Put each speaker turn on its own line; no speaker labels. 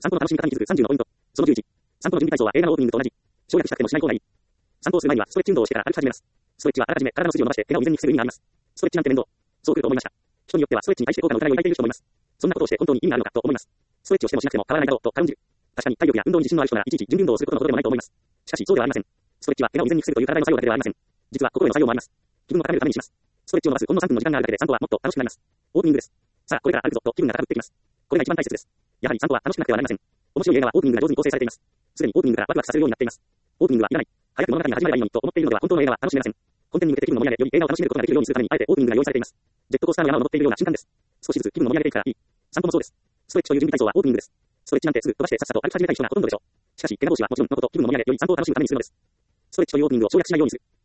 散歩の楽しみ方に気づく30のポイント。その11。散歩の準備体操は映画のオープニングと同じ。省略したくてもしない方がいい。散歩をする前にはストレッチ運動をしてから歩き始めます。ストレッチはあらかじめ体の筋を伸ばして怪我を未然に防ぐ意味があります。ストレッチなんて面倒。そう来ると思いました。人によってはストレッチに対して効果の疑いを抱いている人もいます。そんなことをして本当に意味があるのかと思います。ストレッチをしてもしなくても変わらないだろうと軽んじる。確かに体力や運動に自信のある人ならいちいち準備運動をすることのことでもないと思います。しかしそうではありません。ストレッチは怪我を未然に防ぐという体の作用だけではありません。実は心への作用もあります。気分を高めるためにします。ストレッチを伸ばすほんの3分の時間があるだけで散歩はもっと楽しくなります。オープニングです。さあ、これから歩くぞと気分が高ぶってきます。これが一番大切です。やはり散歩は楽しくなくてはなりません。面白い映画はオープニングが上手に構成されています。すでにオープニングからワクワクさせるようになっています。オープニングはいらない。早く物語が始まればいいのにと思っているのでは本当の映画は楽しめません。コンテンニング的気分の盛り上げより映画を楽しめることができるようにするためにあえてオープニングが用意されています。ジェットコースターの山を登っているような瞬間です。少しずつ気分を盛り上げていくからいい。散歩もそうです。ストレッチという準備体操はオープニングです。ストレッチなんてすぐ飛ばしてさっさと歩き始めたい人がほとんどでしょう。しかし怪我防止はもちろんのこと気分の盛り上げより散歩を楽しむためにするのです。ストレッチというオープニングを省略しないようにする。